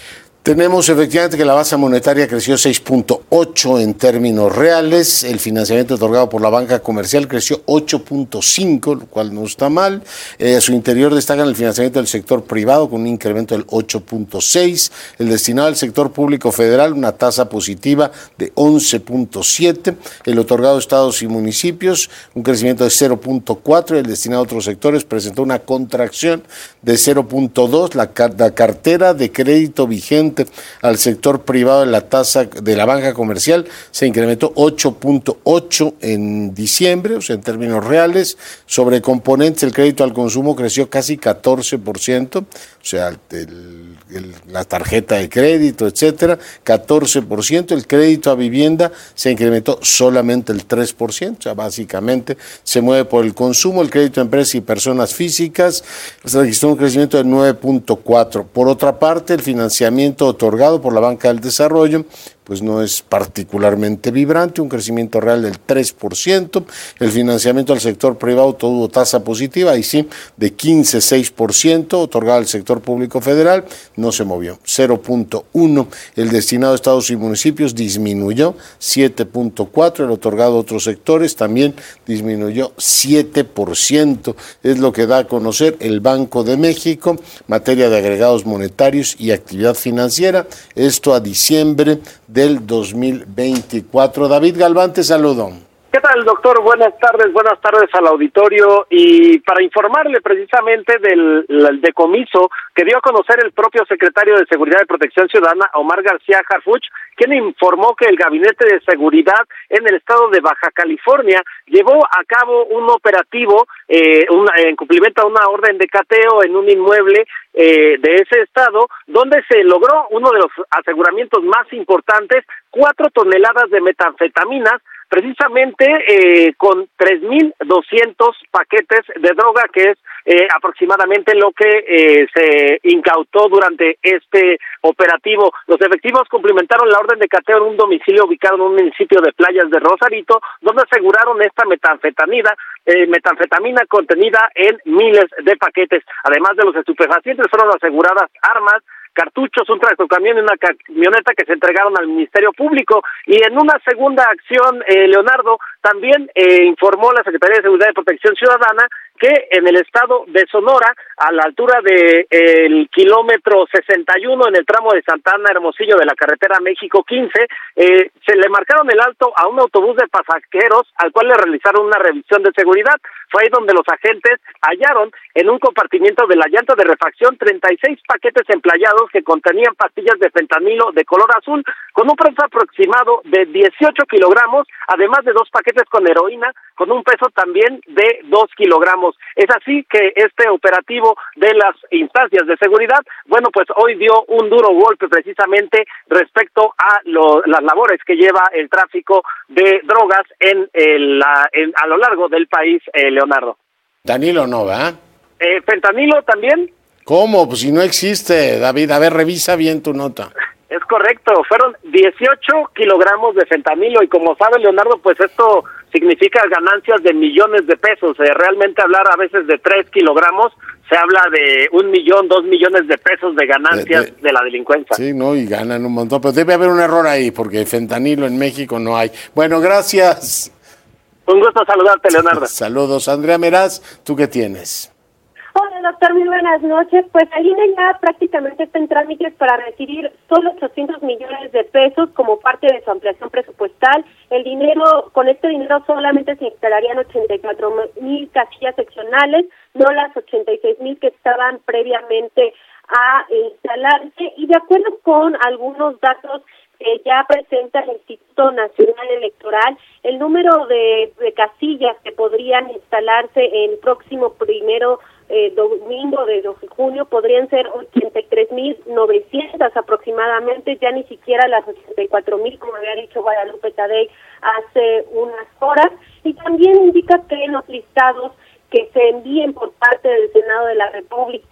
Tenemos efectivamente que la base monetaria creció seis punto ocho en términos reales, el financiamiento otorgado por la banca comercial creció ocho punto cinco, lo cual no está mal. Eh, a su interior destacan el financiamiento del sector privado con un incremento del ocho punto seis, el destinado al sector público federal una tasa positiva de once punto siete, el otorgado a estados y municipios un crecimiento de cero punto cuatro y el destinado a otros sectores presentó una contracción de cero punto dos. La, la cartera de crédito vigente al sector privado en la tasa de la banca comercial se incrementó ocho punto ocho en diciembre, o sea, en términos reales. Sobre componentes, el crédito al consumo creció casi catorce por ciento, o sea, el, el, la tarjeta de crédito, etcétera, catorce por ciento. El crédito a vivienda se incrementó solamente el tres por ciento, o sea, básicamente se mueve por el consumo. El crédito a empresas y personas físicas se registró un crecimiento de nueve punto cuatro. Por otra parte, el financiamiento otorgado por la Banca del Desarrollo pues no es particularmente vibrante, un crecimiento real del tres por ciento. El financiamiento al sector privado tuvo tasa positiva, y sí, de quince punto seis por ciento, otorgado al sector público federal, no se movió, cero punto uno. El destinado a estados y municipios disminuyó siete punto cuatro, el otorgado a otros sectores también disminuyó siete por ciento. Es lo que da a conocer el Banco de México, materia de agregados monetarios y actividad financiera, esto a diciembre del dos mil veinticuatro. David Galván, te saludo. ¿Qué tal, doctor? Buenas tardes, buenas tardes al auditorio. Y para informarle precisamente del, del decomiso que dio a conocer el propio secretario de Seguridad y Protección Ciudadana, Omar García Harfuch, quien informó que el Gabinete de Seguridad en el estado de Baja California llevó a cabo un operativo eh, un, en cumplimiento a una orden de cateo en un inmueble eh, de ese estado, donde se logró uno de los aseguramientos más importantes, cuatro toneladas de metanfetaminas, precisamente eh, con tres mil doscientos paquetes de droga, que es eh, aproximadamente lo que eh, se incautó durante este operativo. Los efectivos cumplimentaron la orden de cateo en un domicilio ubicado en un municipio de Playas de Rosarito, donde aseguraron esta metanfetamina, eh, metanfetamina contenida en miles de paquetes. Además de los estupefacientes, fueron aseguradas armas, cartuchos, un tractocamión y una camioneta que se entregaron al Ministerio Público. Y en una segunda acción, eh, Leonardo, también eh, informó la Secretaría de Seguridad y Protección Ciudadana que en el estado de Sonora, a la altura de eh, el kilómetro sesenta y uno en el tramo de Santa Ana Hermosillo de la carretera México quince, eh, se le marcaron el alto a un autobús de pasajeros al cual le realizaron una revisión de seguridad. Fue ahí donde los agentes hallaron en un compartimiento de la llanta de refacción treinta y seis paquetes emplayados que contenían pastillas de fentanilo de color azul con un peso aproximado de dieciocho kilogramos, además de dos paquetes con heroína con un peso también de dos kilogramos. Es así que este operativo de las instancias de seguridad, bueno, pues hoy dio un duro golpe precisamente respecto a lo, las labores que lleva el tráfico de drogas en, el, la, en a lo largo del país, eh, Leonardo. Danilo no, ¿verdad? Eh, ¿Fentanilo también? ¿Cómo? Pues si no existe, David. A ver, revisa bien tu nota. Es correcto, fueron dieciocho kilogramos de fentanilo y como sabe Leonardo, pues esto significa ganancias de millones de pesos. Eh, realmente hablar a veces de tres kilogramos, se habla de un millón, dos millones de pesos de ganancias de, de, de la delincuencia. Sí, no, y ganan un montón, pero debe haber un error ahí, porque fentanilo en México no hay. Bueno, gracias. Un gusto saludarte, Leonardo. Saludos. Andrea Meraz, ¿tú qué tienes? Hola, doctor, muy buenas noches. Pues el I N E ya prácticamente está en trámites para recibir solo ochocientos millones de pesos como parte de su ampliación presupuestal. El dinero, con este dinero solamente se instalarían ochenta y cuatro mil casillas seccionales, no las ochenta y seis mil que estaban previamente a instalarse. Y de acuerdo con algunos datos que ya presenta el Instituto Nacional Electoral, el número de, de casillas que podrían instalarse el próximo primero Eh, domingo de junio podrían ser ochenta y tres mil novecientas aproximadamente, ya ni siquiera las ochenta y cuatro mil como había dicho Guadalupe Tadei hace unas horas. Y también indica que en los listados que se envíen por parte del Senado de la República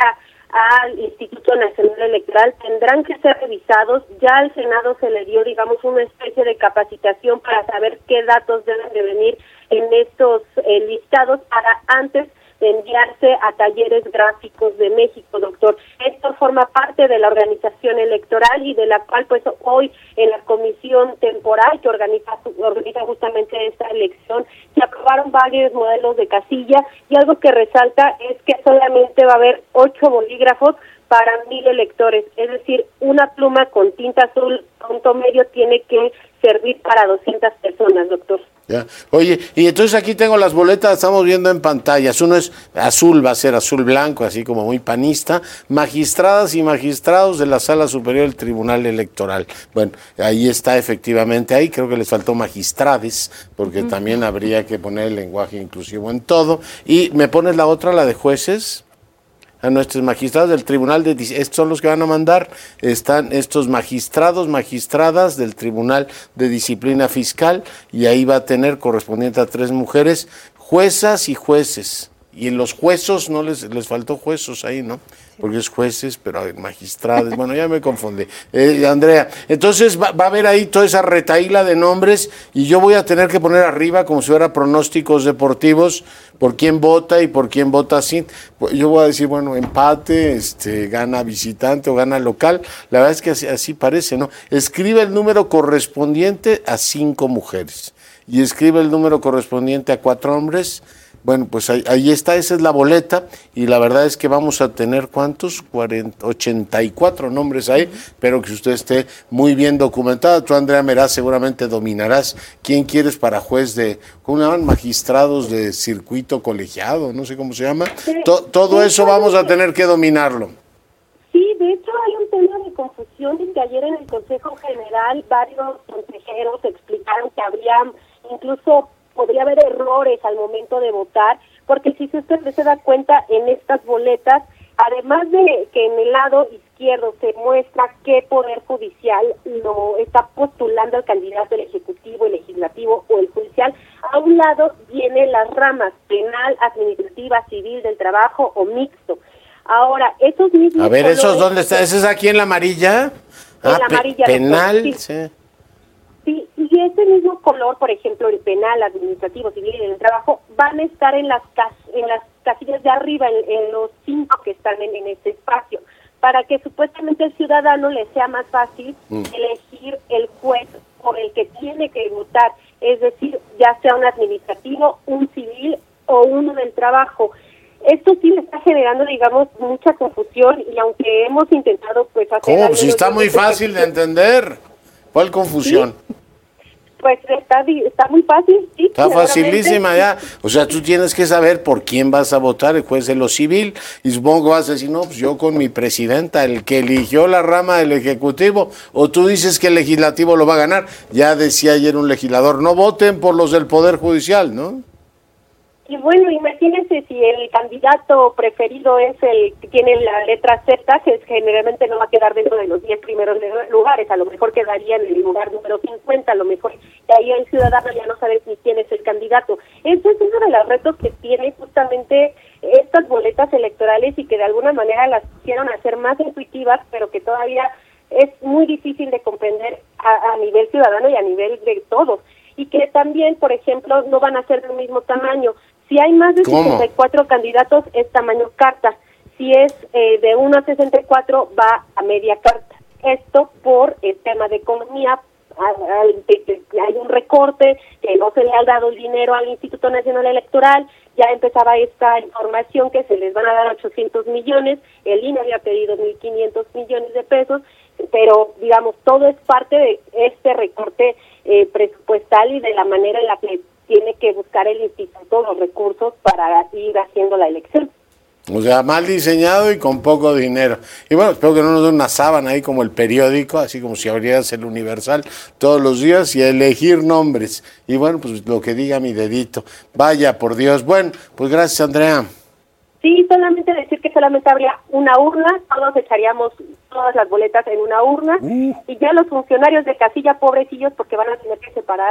al Instituto Nacional Electoral tendrán que ser revisados. Ya al Senado se le dio, digamos, una especie de capacitación para saber qué datos deben de venir en estos eh, listados para antes de enviarse a talleres gráficos de México, doctor. Esto forma parte de la organización electoral y de la cual, pues, hoy en la comisión temporal que organiza, organiza justamente esta elección, se aprobaron varios modelos de casilla y algo que resalta es que solamente va a haber ocho bolígrafos para mil electores, es decir, una pluma con tinta azul, punto medio, tiene que servir para doscientas personas, doctor. Ya. Oye, y entonces aquí tengo las boletas, estamos viendo en pantallas, uno es azul, va a ser azul blanco, así como muy panista, magistradas y magistrados de la Sala Superior del Tribunal Electoral. Bueno, ahí está efectivamente, ahí creo que les faltó magistrades, porque uh-huh. también habría que poner el lenguaje inclusivo en todo. Y me pones la otra, la de jueces. A nuestros magistrados del Tribunal de estos son los que van a mandar, están estos magistrados, magistradas del Tribunal de Disciplina Fiscal, y ahí va a tener correspondiente a tres mujeres, juezas y jueces. Y en los jueces no les les faltó jueces ahí, ¿no? Porque es jueces, pero magistrados. Bueno, ya me confundí. Eh, Andrea, entonces va, va a haber ahí toda esa retaíla de nombres y yo voy a tener que poner arriba, como si fuera pronósticos deportivos, por quién vota y por quién vota así. Yo voy a decir, bueno, empate, este, gana visitante o gana local. La verdad es que así, así parece, ¿no? Escribe el número correspondiente a cinco mujeres y escribe el número correspondiente a cuatro hombres. Bueno, pues ahí, ahí está, esa es la boleta, y la verdad es que vamos a tener, ¿cuántos? cuarenta, ochenta y cuatro nombres ahí, pero que usted esté muy bien documentada. Tú, Andrea Meraz, seguramente dominarás quién quieres para juez de, ¿cómo se llaman? Magistrados de circuito colegiado, no sé cómo se llama. Sí, to, todo sí, eso vamos a tener que dominarlo. Sí, de hecho hay un tema de confusión, y que ayer en el Consejo General varios consejeros explicaron que habría incluso... podría haber errores al momento de votar, porque si usted se da cuenta en estas boletas, además de que en el lado izquierdo se muestra qué poder judicial lo está postulando el candidato, el ejecutivo, el legislativo o el judicial, a un lado vienen las ramas penal, administrativa, civil, del trabajo o mixto. Ahora, esos mismos... A ver, ¿esos dónde está? ¿Ese es aquí en la amarilla? En ah, la amarilla. Pe penal, sí. sí. Sí, y ese mismo color, por ejemplo, el penal, administrativo, civil y el trabajo, van a estar en las cas en las casillas de arriba, en, en los cinco que están en, en este espacio, para que supuestamente el ciudadano le sea más fácil mm. elegir el juez por el que tiene que votar, es decir, ya sea un administrativo, un civil o uno del trabajo. Esto sí le está generando, digamos, mucha confusión, y aunque hemos intentado, pues, hacer... ¿Cómo? Si está muy fácil de entender. ¿Cuál confusión? ¿Sí? Pues está, está muy fácil, sí. Está facilísima ya. O sea, tú tienes que saber por quién vas a votar, el juez de lo civil, y supongo que vas a decir, no, pues yo con mi presidenta, el que eligió la rama del Ejecutivo, o tú dices que el Legislativo lo va a ganar. Ya decía ayer un legislador, no voten por los del Poder Judicial, ¿no? Y bueno, imagínense si el candidato preferido es el que tiene la letra Z, que generalmente no va a quedar dentro de los diez primeros lugares, a lo mejor quedaría en el lugar número cincuenta, a lo mejor, y ahí el ciudadano ya no sabe ni quién es el candidato. Eso es uno de los retos que tiene justamente estas boletas electorales, y que de alguna manera las quisieron hacer más intuitivas, pero que todavía es muy difícil de comprender a, a nivel ciudadano y a nivel de todos. Y que también, por ejemplo, no van a ser del mismo tamaño. Si hay más de sesenta y cuatro candidatos, es tamaño carta. Si es eh, de uno a sesenta y cuatro, va a media carta. Esto por el tema de economía. Hay un recorte, que no se le ha dado el dinero al Instituto Nacional Electoral. Ya empezaba esta información que se les van a dar ochocientos millones. El I N E había pedido mil quinientos millones de pesos. Pero, digamos, todo es parte de este recorte eh, presupuestal y de la manera en la que tiene que buscar el instituto los recursos para ir haciendo la elección. O sea, mal diseñado y con poco dinero. Y bueno, espero que no nos den una sábana ahí como el periódico, así como si abrieras el Universal todos los días y elegir nombres. Y bueno, pues lo que diga mi dedito. Vaya, por Dios. Bueno, pues gracias, Andrea. Sí, solamente decir que solamente habría una urna, todos echaríamos todas las boletas en una urna, uh. y ya los funcionarios de casilla, pobrecillos, porque van a tener que separar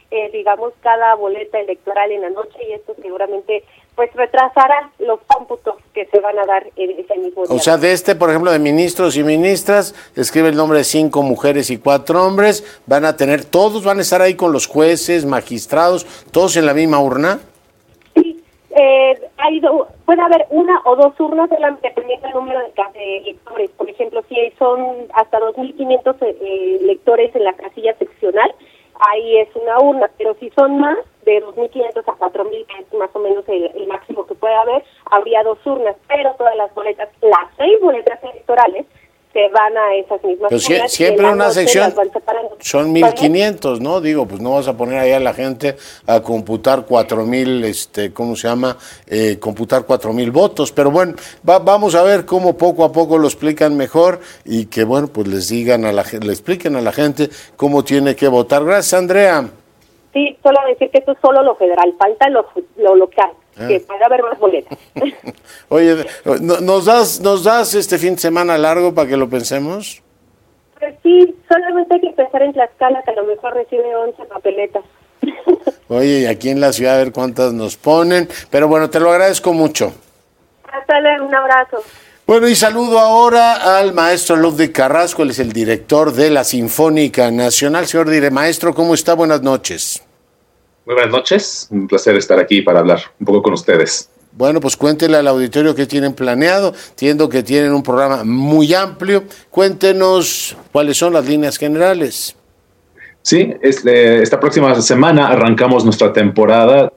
eh, digamos, cada boleta electoral en la noche, y esto seguramente pues retrasará los cómputos que se van a dar en ese mismo día. O sea, de este, por ejemplo, de ministros y ministras, escribe el nombre de cinco mujeres y cuatro hombres, van a tener, todos van a estar ahí con los jueces, magistrados, todos en la misma urna. Sí, eh, hay do, puede haber una o dos urnas dependiendo del número de, de electores. Por ejemplo, si son hasta dos mil quinientos eh, electores en la casilla seccional, ahí es una urna, pero si son más, de dos mil quinientos a cuatro mil, que es más o menos el, el máximo que puede haber, habría dos urnas, pero todas las boletas, las seis boletas electorales, se van a esas mismas Pero si, urnas. siempre en una sección son mil ¿Vale? quinientos, ¿no? Digo, pues no vas a poner ahí a la gente a computar cuatro mil, este, ¿cómo se llama? Eh, computar cuatro mil votos, pero bueno, va, vamos a ver cómo poco a poco lo explican mejor y que, bueno, pues les digan a la gente, le expliquen a la gente cómo tiene que votar. Gracias, Andrea. Sí, solo decir que esto es solo lo federal, falta lo, lo local, ah. que puede haber más boletas. Oye, ¿nos das, ¿nos das este fin de semana largo para que lo pensemos? Pues sí, solamente hay que pensar en Tlaxcala, que a lo mejor recibe once papeletas. Oye, y aquí en la ciudad a ver cuántas nos ponen, pero bueno, te lo agradezco mucho. Hasta luego, un abrazo. Bueno, y saludo ahora al maestro Ludwig Carrasco, él es el director de la Sinfónica Nacional. Señor dire, maestro, ¿cómo está? Buenas noches. Muy buenas noches, un placer estar aquí para hablar un poco con ustedes. Bueno, pues cuéntenle al auditorio qué tienen planeado. Entiendo que tienen un programa muy amplio. Cuéntenos cuáles son las líneas generales. Sí, este, esta próxima semana arrancamos nuestra temporada,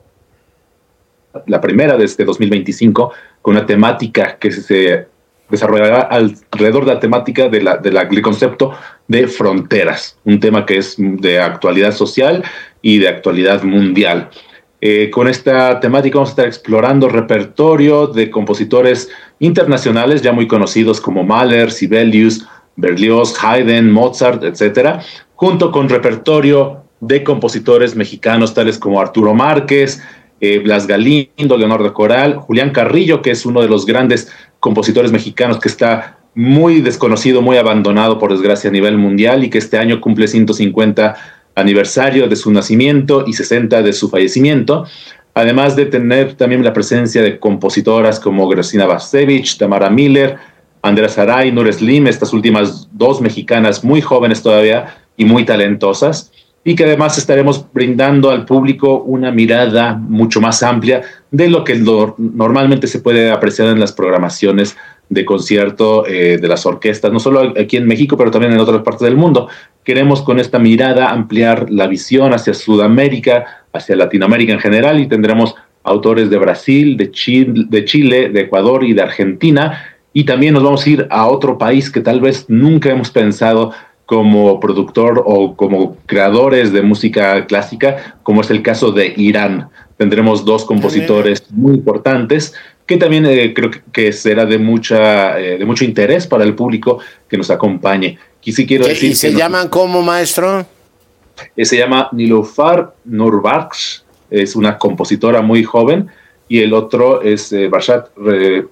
la primera de este dos mil veinticinco, con una temática que se desarrollará alrededor de la temática de la, de la, del concepto de fronteras, un tema que es de actualidad social y de actualidad mundial. Eh, con esta temática vamos a estar explorando repertorio de compositores internacionales ya muy conocidos como Mahler, Sibelius, Berlioz, Haydn, Mozart, etcétera, junto con repertorio de compositores mexicanos tales como Arturo Márquez, eh, Blas Galindo, Leonardo Coral, Julián Carrillo, que es uno de los grandes compositores mexicanos que está muy desconocido, muy abandonado por desgracia a nivel mundial y que este año cumple ciento cincuenta aniversario de su nacimiento y sesenta de su fallecimiento, además de tener también la presencia de compositoras como Grażyna Bacevich, Tamara Miller, Andrea Saray, Nur Slim, estas últimas dos mexicanas muy jóvenes todavía y muy talentosas, y que además estaremos brindando al público una mirada mucho más amplia de lo que lo, normalmente se puede apreciar en las programaciones de concierto eh, de las orquestas, no solo aquí en México, pero también en otras partes del mundo. Queremos con esta mirada ampliar la visión hacia Sudamérica, hacia Latinoamérica en general, y tendremos autores de Brasil, de Chile, de Chile, de Ecuador y de Argentina, y también nos vamos a ir a otro país que tal vez nunca hemos pensado como productor o como creadores de música clásica, como es el caso de Irán. Tendremos dos compositores muy importantes que también eh, creo que será de mucha eh, de mucho interés para el público que nos acompañe. Y sí quiero decir ¿Y se que llaman cómo, maestro? Eh, se llama Nilufar Nurbakhsh, es una compositora muy joven, y el otro es eh, Barshat eh,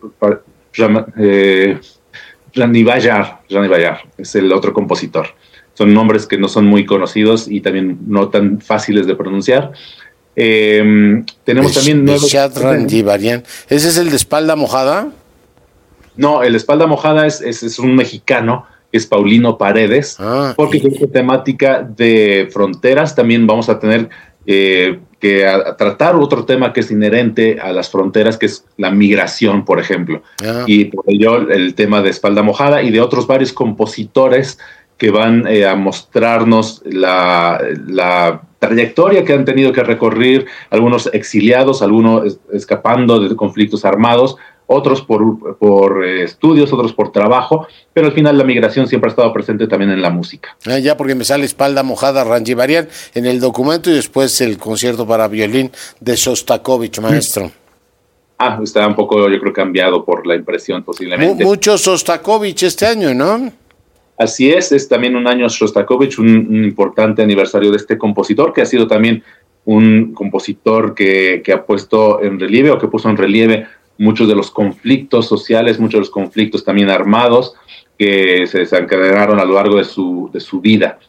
eh, Ranibayar, Ranibayar, es el otro compositor. Son nombres que no son muy conocidos y también no tan fáciles de pronunciar. Eh, tenemos Besh, también nuevos... ¿Ese es el de espalda mojada? No, el de espalda mojada es, es, es un mexicano, es Paulino Paredes, ah, porque y... esta temática de fronteras también vamos a tener eh, que a, a tratar otro tema que es inherente a las fronteras, que es la migración, por ejemplo. Ah. Y por ello el tema de espalda mojada y de otros varios compositores que van eh, a mostrarnos la, la trayectoria que han tenido que recorrer, algunos exiliados, algunos es, escapando de conflictos armados, otros por, por eh, estudios, otros por trabajo, pero al final la migración siempre ha estado presente también en la música. Ah, ya, porque me sale espalda mojada, Ranjivarian en el documento y después el concierto para violín de Sostakovich, maestro. Ah, está un poco, yo creo, cambiado por la impresión posiblemente. Mucho Sostakovich este año, ¿no? Así es, es también un año Shostakovich, un, un importante aniversario de este compositor, que ha sido también un compositor que, que ha puesto en relieve o que puso en relieve muchos de los conflictos sociales, muchos de los conflictos también armados que se desencadenaron a lo largo de su, de su vida.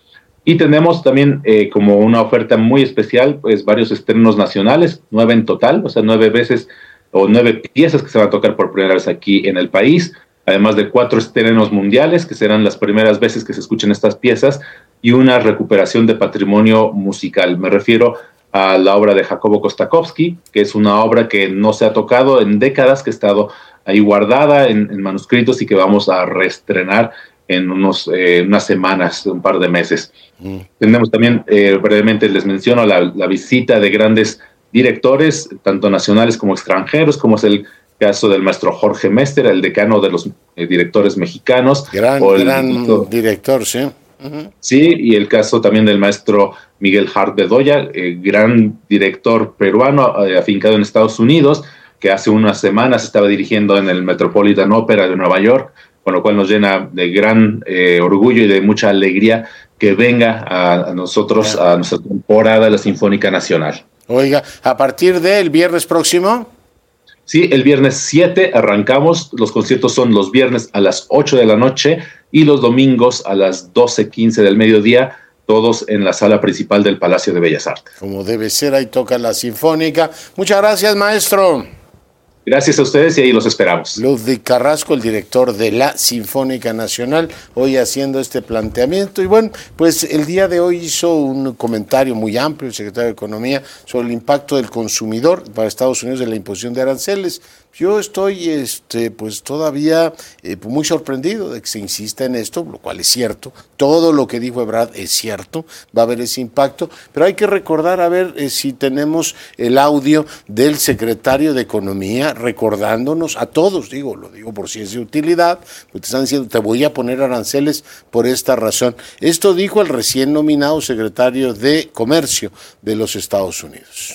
Y tenemos también eh, como una oferta muy especial, pues varios estrenos nacionales, nueve en total, o sea, nueve veces o nueve piezas que se van a tocar por primera vez aquí en el país, además de cuatro estrenos mundiales, que serán las primeras veces que se escuchen estas piezas, y una recuperación de patrimonio musical. Me refiero a la obra de Jacobo Kostakowski, que es una obra que no se ha tocado en décadas, que ha estado ahí guardada en, en manuscritos y que vamos a reestrenar en unos, eh, unas semanas, un par de meses. Mm. Tenemos también, eh, brevemente les menciono, la, la visita de grandes directores, tanto nacionales como extranjeros, como es el caso del maestro Jorge Mester, el decano de los eh, directores mexicanos. Gran, o el, gran el, director, sí. Uh-huh. Sí, y el caso también del maestro Miguel Hart Bedoya, eh, gran director peruano eh, afincado en Estados Unidos, que hace unas semanas estaba dirigiendo en el Metropolitan Opera de Nueva York, con lo cual nos llena de gran eh, orgullo y de mucha alegría que venga a, a nosotros, a nuestra temporada de la Sinfónica Nacional. Oiga, ¿a partir del viernes próximo? Sí, el viernes siete arrancamos. Los conciertos son los viernes a las ocho de la noche y los domingos a las doce quince del mediodía, todos en la sala principal del Palacio de Bellas Artes. Como debe ser, ahí toca la Sinfónica. Muchas gracias, maestro. Gracias a ustedes y ahí los esperamos. Ludwig Carrasco, el director de la Sinfónica Nacional, hoy haciendo este planteamiento. Y bueno, pues el día de hoy hizo un comentario muy amplio el secretario de Economía sobre el impacto del consumidor para Estados Unidos de la imposición de aranceles. Yo estoy este, pues todavía eh, muy sorprendido de que se insista en esto, lo cual es cierto. Todo lo que dijo Ebrard es cierto, va a haber ese impacto, pero hay que recordar, a ver eh, si tenemos el audio del secretario de Economía recordándonos a todos, digo, lo digo por si es de utilidad, pues te están diciendo, te voy a poner aranceles por esta razón. Esto dijo el recién nominado secretario de Comercio de los Estados Unidos.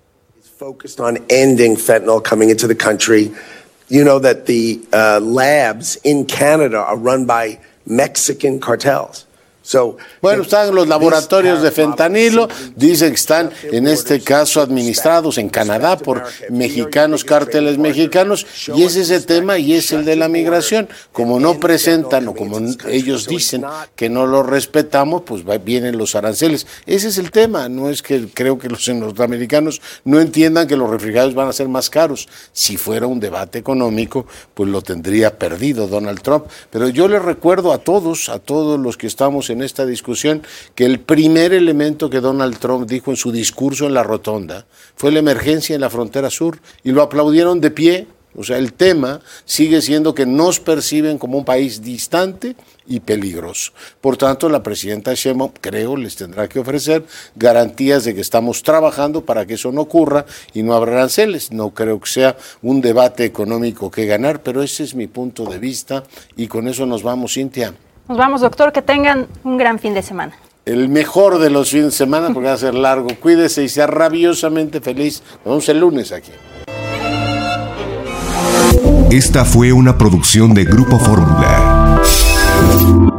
Focused on ending fentanyl coming into the country. You know that the uh, labs in Canada are run by Mexican cartels. So, bueno, están los laboratorios de fentanilo, dicen que están en este caso administrados en Canadá por mexicanos, cárteles mexicanos, y ese es el tema y es el de la migración. Como no presentan o como ellos dicen que no lo respetamos, pues vienen los aranceles. Ese es el tema, no es que creo que los norteamericanos no entiendan que los refrigerados van a ser más caros. Si fuera un debate económico, pues lo tendría perdido Donald Trump. Pero yo les recuerdo a todos, a todos los que estamos en en esta discusión, que el primer elemento que Donald Trump dijo en su discurso en la rotonda fue la emergencia en la frontera sur, y lo aplaudieron de pie. O sea, el tema sigue siendo que nos perciben como un país distante y peligroso. Por tanto, la presidenta Sheinbaum, creo, les tendrá que ofrecer garantías de que estamos trabajando para que eso no ocurra y no habrá aranceles. No creo que sea un debate económico que ganar, pero ese es mi punto de vista y con eso nos vamos, Cintia. Nos vamos, doctor, que tengan un gran fin de semana. El mejor de los fines de semana porque va a ser largo. Cuídese y sea rabiosamente feliz. Nos vemos el lunes aquí. Esta fue una producción de Grupo Fórmula.